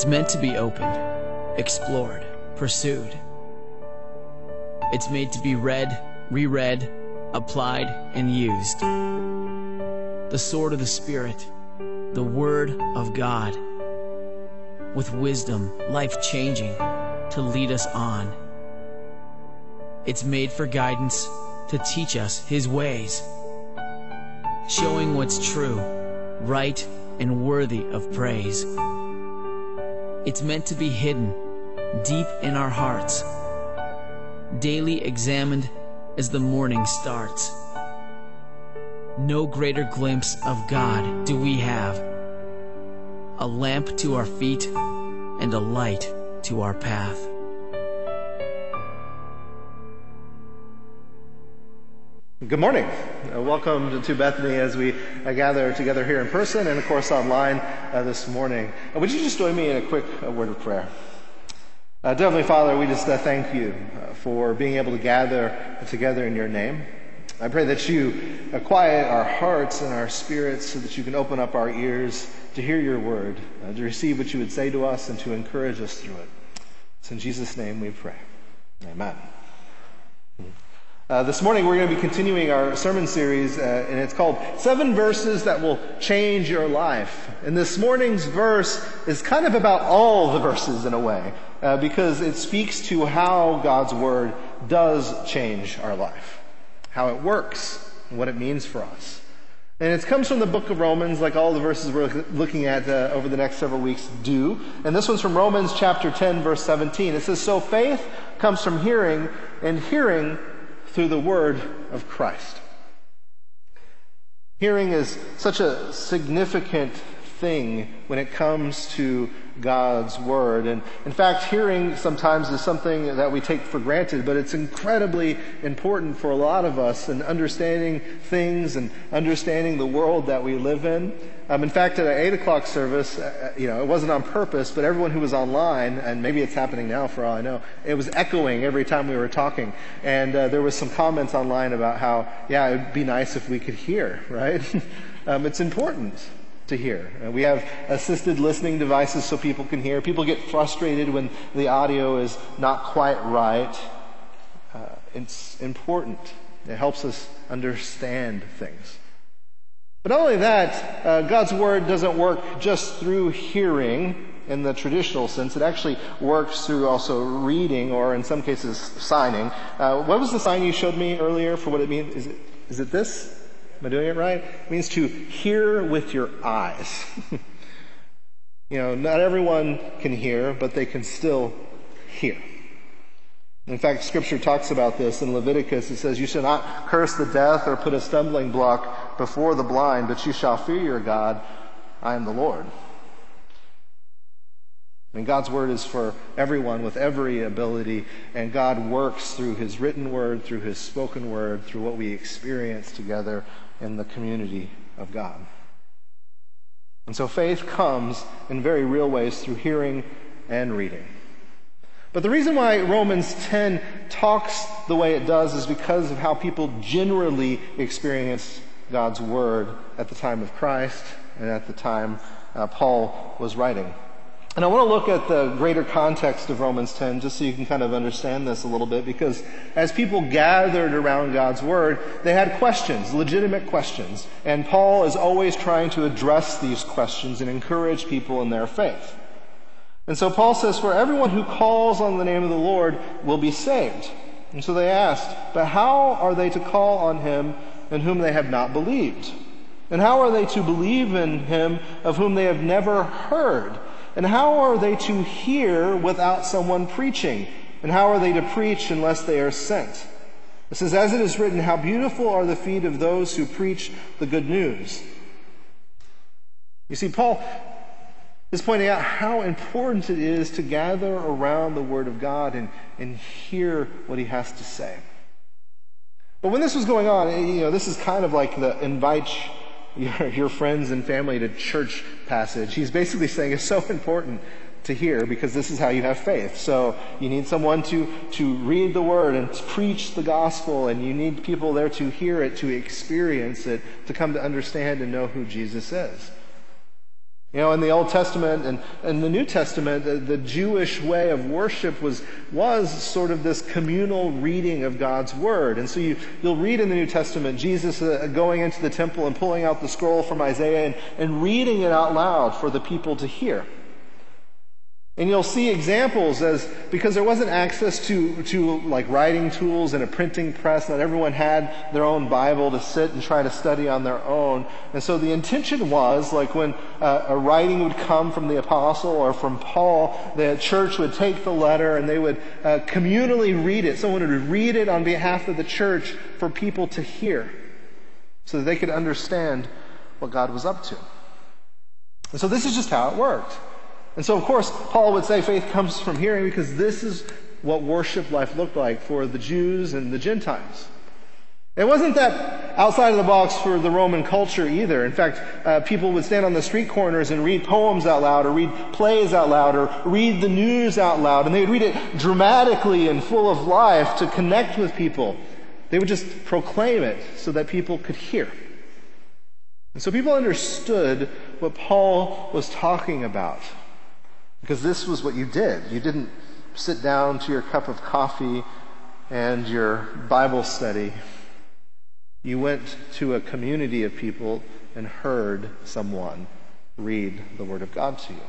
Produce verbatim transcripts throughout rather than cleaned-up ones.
It's meant to be opened, explored, pursued. It's made to be read, reread, applied, and used. The sword of the Spirit, the Word of God, with wisdom, life-changing, to lead us on. It's made for guidance, to teach us His ways, showing what's true, right, and worthy of praise. It's meant to be hidden deep in our hearts, daily examined as the morning starts. No greater glimpse of God do we have, a lamp to our feet and a light to our path. Good morning. Uh, welcome to, to Bethany as we uh, gather together here in person and, of course, online uh, this morning. Uh, would you just join me in a quick uh, word of prayer? Uh, dear Heavenly Father, we just uh, thank you uh, for being able to gather together in your name. I pray that you uh, quiet our hearts and our spirits so that you can open up our ears to hear your word, uh, to receive what you would say to us and to encourage us through it. It's in Jesus' name we pray. Amen. Uh, this morning we're going to be continuing our sermon series, uh, and it's called Seven Verses That Will Change Your Life. And this morning's verse is kind of about all the verses in a way, uh, because it speaks to how God's Word does change our life, how it works, and what it means for us. And it comes from the book of Romans, like all the verses we're looking at uh, over the next several weeks do. And this one's from Romans chapter ten, verse seventeen. It says, "So faith comes from hearing, and hearing through the word of Christ." Hearing is such a significant thing when it comes to God's word. And in fact, hearing sometimes is something that we take for granted, but it's incredibly important for a lot of us in understanding things and understanding the world that we live in. Um, in fact, at our eight o'clock service, uh, you know, it wasn't on purpose, but everyone who was online, and maybe it's happening now for all I know, it was echoing every time we were talking. And uh, there was some comments online about how, yeah, it would be nice if we could hear, right? um, it's important to hear. Uh, we have assisted listening devices so people can hear. People get frustrated when the audio is not quite right. Uh, it's important. It helps us understand things. But not only that, uh, God's Word doesn't work just through hearing in the traditional sense. It actually works through also reading, or in some cases signing. Uh, what was the sign you showed me earlier for what it means? Is it, is it this? Am I doing it right? It means to hear with your eyes. You know, not everyone can hear, but they can still hear. In fact, Scripture talks about this in Leviticus. It says, "You shall not curse the deaf or put a stumbling block before the blind, but you shall fear your God. I am the Lord." I mean, God's Word is for everyone with every ability, and God works through His written Word, through His spoken Word, through what we experience together in the community of God. And so faith comes in very real ways through hearing and reading. But the reason why Romans ten talks the way it does is because of how people generally experienced God's Word at the time of Christ and at the time uh, Paul was writing. And I want to look at the greater context of Romans ten just so you can kind of understand this a little bit, because as people gathered around God's Word, they had questions, legitimate questions. And Paul is always trying to address these questions and encourage people in their faith. And so Paul says, "For everyone who calls on the name of the Lord will be saved." And so they asked, "But how are they to call on Him in whom they have not believed? And how are they to believe in Him of whom they have never heard? And how are they to hear without someone preaching? And how are they to preach unless they are sent?" It says, "As it is written, how beautiful are the feet of those who preach the good news." You see, Paul is pointing out how important it is to gather around the Word of God and, and hear what He has to say. But when this was going on, you know, this is kind of like the invite your, your friends and family to church passage. He's basically saying it's so important to hear because this is how you have faith. So you need someone to, to read the Word and to preach the gospel, and you need people there to hear it, to experience it, to come to understand and know who Jesus is. You know, in the Old Testament and, and the New Testament, the, the Jewish way of worship was was sort of this communal reading of God's Word. And so you, you'll read in the New Testament Jesus uh, going into the temple and pulling out the scroll from Isaiah and, and reading it out loud for the people to hear. And you'll see examples as, because there wasn't access to, to like writing tools and a printing press, not everyone had their own Bible to sit and try to study on their own. And so the intention was, like when uh, a writing would come from the apostle or from Paul, the church would take the letter and they would uh, communally read it. Someone would read it on behalf of the church for people to hear so that they could understand what God was up to. And so this is just how it worked. And so, of course, Paul would say faith comes from hearing, because this is what worship life looked like for the Jews and the Gentiles. It wasn't that outside of the box for the Roman culture either. In fact, uh, people would stand on the street corners and read poems out loud, or read plays out loud, or read the news out loud. And they would read it dramatically and full of life to connect with people. They would just proclaim it so that people could hear. And so people understood what Paul was talking about. Because this was what you did. You didn't sit down to your cup of coffee and your Bible study. You went to a community of people and heard someone read the Word of God to you.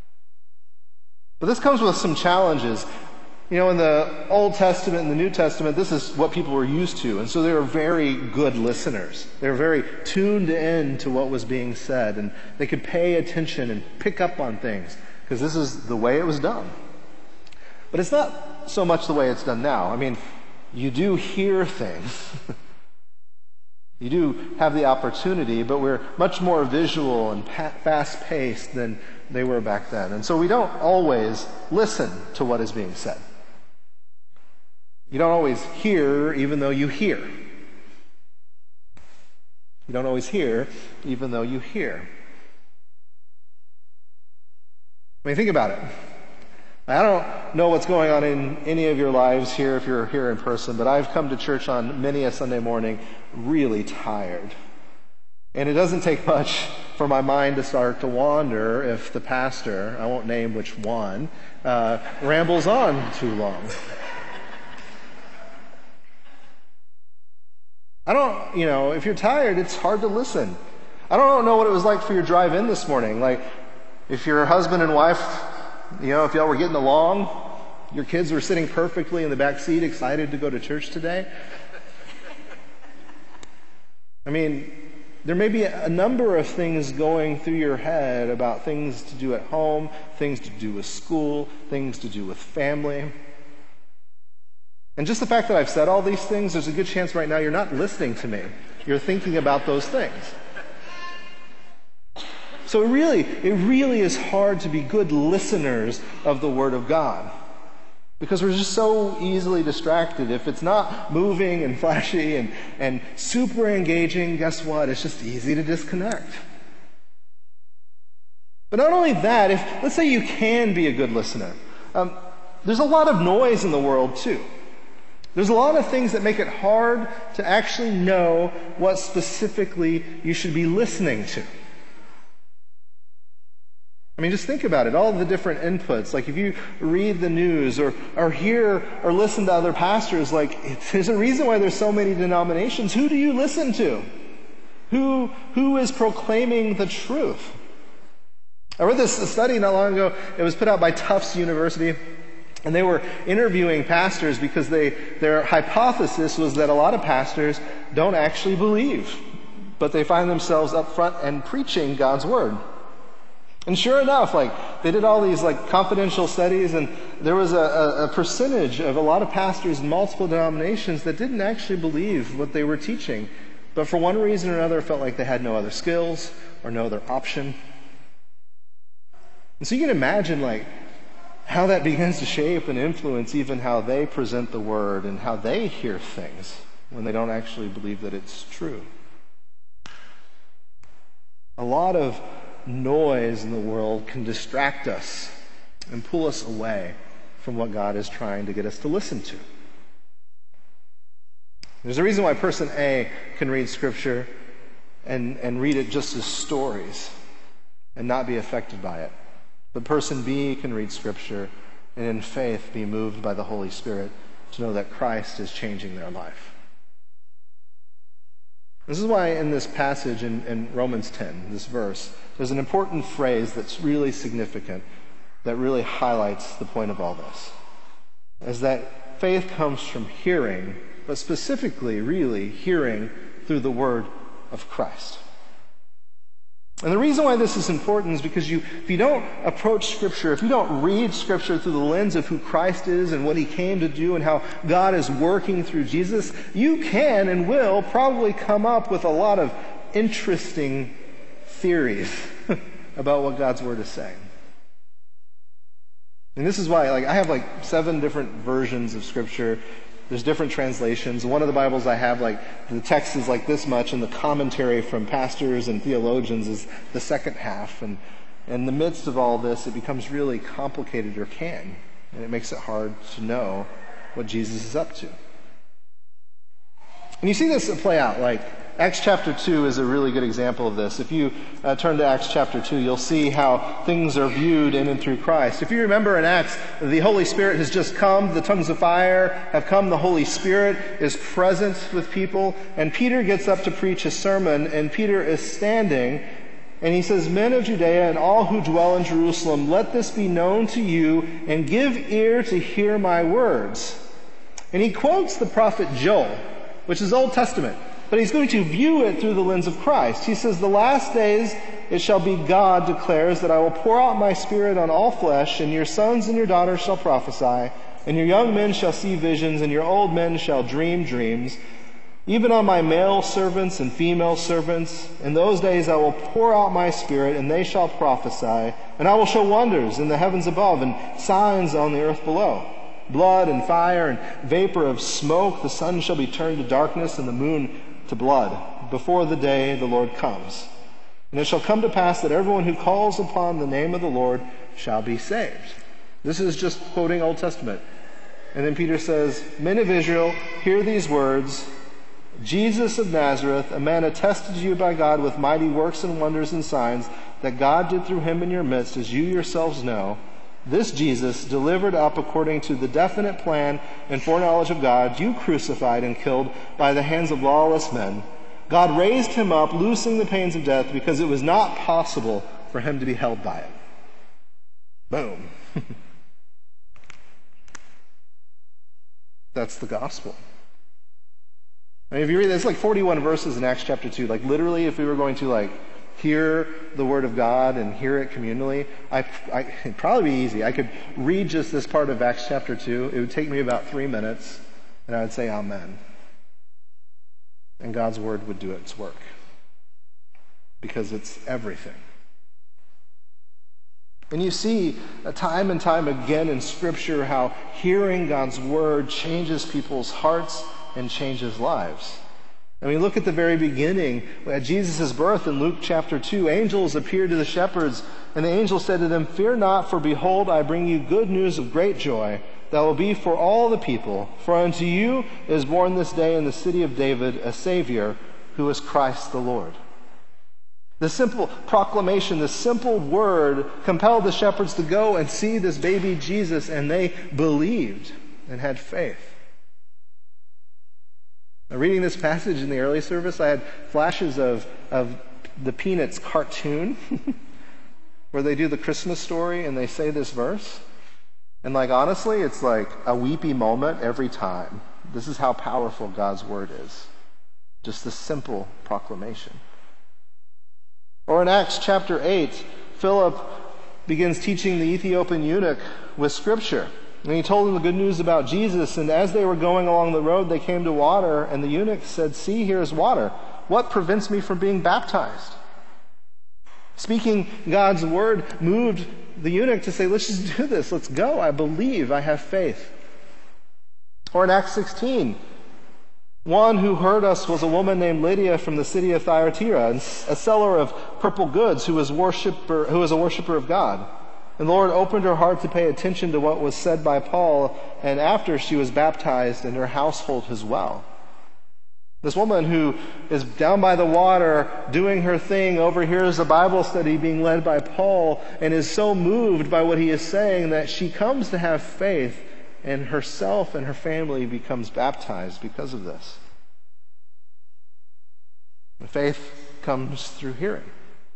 But this comes with some challenges. You know, in the Old Testament and the New Testament, this is what people were used to. And so they were very good listeners. They were very tuned in to what was being said. And they could pay attention and pick up on things, because this is the way it was done. But it's not so much the way it's done now. I mean, you do hear things. You do have the opportunity, but we're much more visual and pa- fast-paced than they were back then. And so we don't always listen to what is being said. You don't always hear even though you hear. You don't always hear even though you hear. I mean, think about it. I don't know what's going on in any of your lives here if you're here in person, but I've come to church on many a Sunday morning really tired. And it doesn't take much for my mind to start to wander if the pastor, I won't name which one, uh, rambles on too long. I don't, you know, if you're tired, it's hard to listen. I don't know what it was like for your drive in this morning. Like, if your husband and wife, you know, if y'all were getting along, your kids were sitting perfectly in the back seat, excited to go to church today. I mean, there may be a number of things going through your head about things to do at home, things to do with school, things to do with family. And just the fact that I've said all these things, there's a good chance right now you're not listening to me. You're thinking about those things. So it really, it really is hard to be good listeners of the Word of God, because we're just so easily distracted. If it's not moving and flashy and, and super engaging, guess what? It's just easy to disconnect. But not only that, if let's say you can be a good listener, um, there's a lot of noise in the world too. There's a lot of things that make it hard to actually know what specifically you should be listening to. I mean, just think about it, all the different inputs. Like if you read the news or, or hear or listen to other pastors, like there's a reason why there's so many denominations. Who do you listen to? Who, who is proclaiming the truth? I read this study not long ago. It was put out by Tufts University. And they were interviewing pastors because they their hypothesis was that a lot of pastors don't actually believe, but they find themselves up front and preaching God's Word. And sure enough, like they did all these like confidential studies, and there was a, a, a percentage of a lot of pastors in multiple denominations that didn't actually believe what they were teaching, but for one reason or another felt like they had no other skills or no other option. And so you can imagine like how that begins to shape and influence even how they present the Word and how they hear things when they don't actually believe that it's true. A lot of noise in the world can distract us and pull us away from what God is trying to get us to listen to. There's a reason why person A can read Scripture and, and read it just as stories. and not be affected by it. But person B can read Scripture and in faith be moved by the Holy Spirit to know that Christ is changing their life. This is why in this passage in, in Romans ten, this verse, there's an important phrase that's really significant, that really highlights the point of all this. Is that faith comes from hearing, but specifically, really, hearing through the word of Christ. And the reason why this is important is because you, if you don't approach Scripture, if you don't read Scripture through the lens of who Christ is and what He came to do and how God is working through Jesus, you can and will probably come up with a lot of interesting theories about what God's Word is saying. And this is why, like, I have like seven different versions of Scripture. There's different translations. One of the Bibles I have, like, the text is like this much, and the commentary from pastors and theologians is the second half. And in the midst of all this, it becomes really complicated, or can, and it makes it hard to know what Jesus is up to. And you see this play out, like, Acts chapter two is a really good example of this. If you uh, turn to Acts chapter two, you'll see how things are viewed in and through Christ. If you remember in Acts, the Holy Spirit has just come, the tongues of fire have come, the Holy Spirit is present with people, and Peter gets up to preach a sermon, and Peter is standing, and he says, "Men of Judea and all who dwell in Jerusalem, let this be known to you, and give ear to hear my words." And he quotes the prophet Joel, which is Old Testament. But he's going to view it through the lens of Christ. He says, "The last days it shall be, God declares, that I will pour out my Spirit on all flesh, and your sons and your daughters shall prophesy, and your young men shall see visions, and your old men shall dream dreams. Even on my male servants and female servants, in those days I will pour out my Spirit, and they shall prophesy, and I will show wonders in the heavens above, and signs on the earth below. Blood and fire and vapor of smoke, the sun shall be turned to darkness, and the moon to blood, before the day the Lord comes. And it shall come to pass that everyone who calls upon the name of the Lord shall be saved." This is just quoting Old Testament. And then Peter says, "Men of Israel, hear these words. Jesus of Nazareth, a man attested to you by God with mighty works and wonders and signs that God did through him in your midst, as you yourselves know. This Jesus, delivered up according to the definite plan and foreknowledge of God, you crucified and killed by the hands of lawless men. God raised him up, loosing the pains of death, because it was not possible for him to be held by it." Boom. That's the gospel. I mean, if you read this, it's like forty-one verses in Acts chapter two. Like, literally, if we were going to, like, hear the Word of God and hear it communally, I, I, it'd probably be easy. I could read just this part of Acts chapter two. It would take me about three minutes, and I would say amen. And God's Word would do its work. Because it's everything. And you see uh, time and time again in Scripture how hearing God's Word changes people's hearts and changes lives. I mean, look at the very beginning. At Jesus' birth in Luke chapter two, angels appeared to the shepherds, and the angel said to them, "Fear not, for behold, I bring you good news of great joy that will be for all the people. For unto you is born this day in the city of David a Savior, who is Christ the Lord." The simple proclamation, the simple word compelled the shepherds to go and see this baby Jesus, and they believed and had faith. Now, reading this passage in the early service, I had flashes of, of the Peanuts cartoon where they do the Christmas story and they say this verse. And like, honestly, it's like a weepy moment every time. This is how powerful God's Word is. Just the simple proclamation. Or in Acts chapter eight, Philip begins teaching the Ethiopian eunuch with Scripture. And he told them the good news about Jesus, and as they were going along the road, they came to water, and the eunuch said, "See, here is water. What prevents me from being baptized?" Speaking God's word moved the eunuch to say, "Let's just do this. Let's go. I believe. I have faith." Or in Acts sixteen, one who heard us was a woman named Lydia from the city of Thyatira, a seller of purple goods, who was worshiper, who was a worshiper of God. And the Lord opened her heart to pay attention to what was said by Paul, and after she was baptized, and her household as well. This woman who is down by the water doing her thing overhears a Bible study being led by Paul and is so moved by what he is saying that she comes to have faith, and herself and her family becomes baptized because of this. Faith comes through hearing.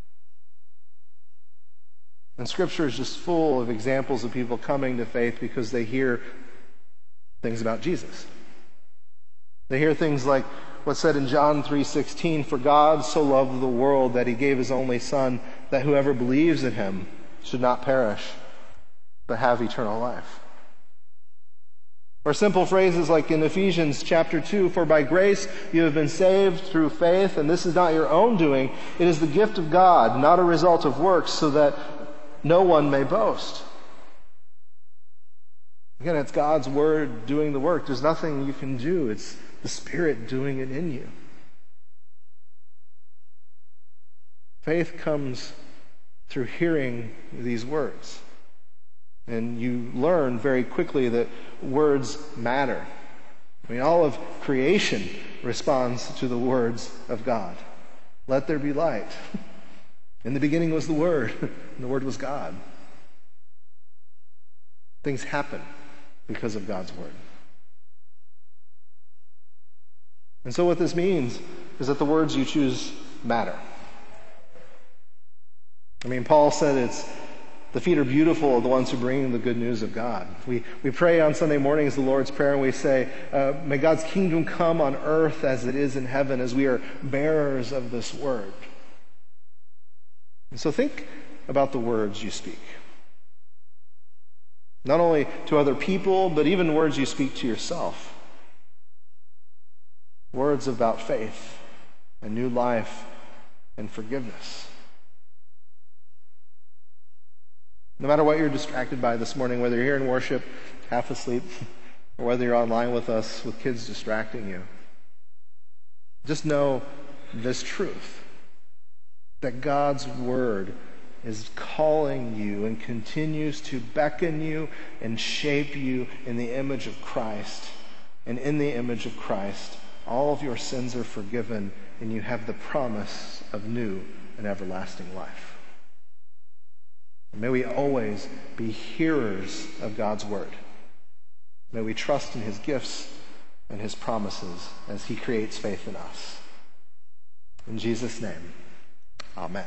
And Scripture is just full of examples of people coming to faith because they hear things about Jesus. They hear things like what's said in John three sixteen, "For God so loved the world that he gave his only Son, that whoever believes in him should not perish, but have eternal life." Or simple phrases like in Ephesians chapter two, "For by grace you have been saved through faith, and this is not your own doing. It is the gift of God, not a result of works, so that no one may boast." Again, it's God's Word doing the work. There's nothing you can do. It's the Spirit doing it in you. Faith comes through hearing these words. And you learn very quickly that words matter. I mean, all of creation responds to the words of God. Let there be light. In the beginning was the Word, and the Word was God. Things happen because of God's Word. And so what this means is that the words you choose matter. I mean, Paul said it's the feet are beautiful of the ones who bring the good news of God. We we pray on Sunday mornings the Lord's Prayer, and we say, uh, may God's kingdom come on earth as it is in heaven, as we are bearers of this word. And so think about the words you speak. Not only to other people, but even words you speak to yourself. Words about faith and new life and forgiveness. No matter what you're distracted by this morning, whether you're here in worship, half asleep, or whether you're online with us with kids distracting you, just know this truth, that God's Word is calling you and continues to beckon you and shape you in the image of Christ. And in the image of Christ, all of your sins are forgiven, and you have the promise of new and everlasting life. May we always be hearers of God's Word. May we trust in His gifts and His promises as He creates faith in us. In Jesus' name, amen.